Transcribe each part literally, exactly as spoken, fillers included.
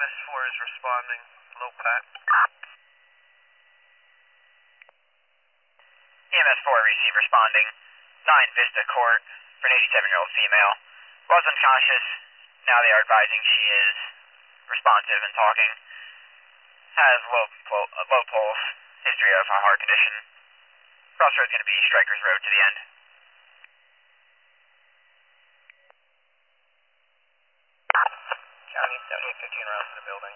S four is responding. Low Pat. E M S four receive responding. nine Vista Court for an eighty-seven-year-old female. Was unconscious. Now they are advising she is responsive and talking. Has low, low, low pulse. History of a heart condition. Crossroads going to be Strikers Road to the end. County seventy-eight fifteen rounds to the building.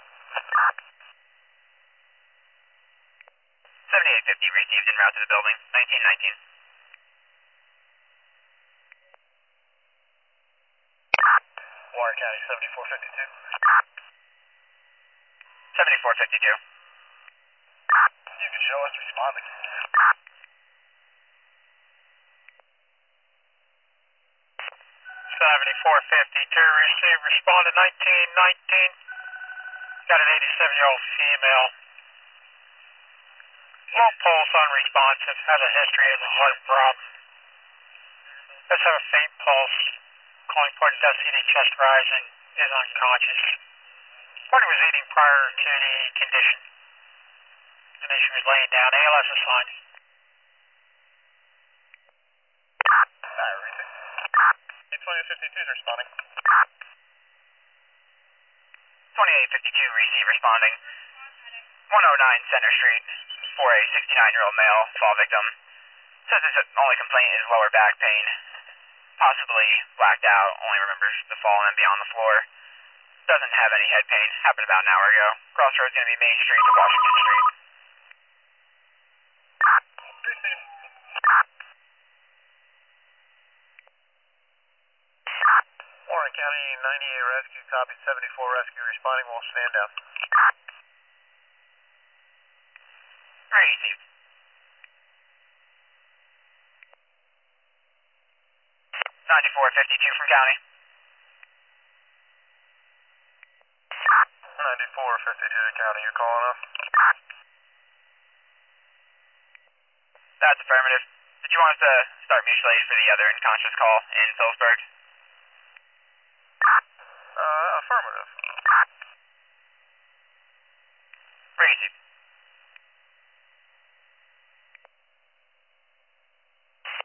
seventy-eight fifty received en route to the building. nineteen nineteen. Warren County seventy-four fifty-two. seventy-four fifty-two. You can show us responding. seventy-four fifty-two received responded nineteen nineteen. Got an eighty-seven-year-old female. Low pulse, unresponsive, has a history of a heart problem. Does have a faint pulse. Calling point does see the chest rising, is unconscious. Party was eating prior to the condition. And then she was laying down. A L S assigned. Alright, everything. eight twenty fifty-two is responding. twenty-eight fifty-two receive responding. one oh nine Center Street for a sixty-nine-year-old male fall victim. Says his only complaint is lower back pain. Possibly blacked out, only remembers the fall and being on the floor. Doesn't have any head pain. Happened about an hour ago. Crossroads going to be Main Street to Washington Street. Receive. Warren County ninety-eight rescue, copy seventy-four rescue, responding, will stand down. Received. ninety-four fifty-two from County. ninety-four fifty-two to County, you're calling us? That's affirmative. Did you want us to start mutual aid for the other unconscious call in Phillipsburg? Uh, affirmative.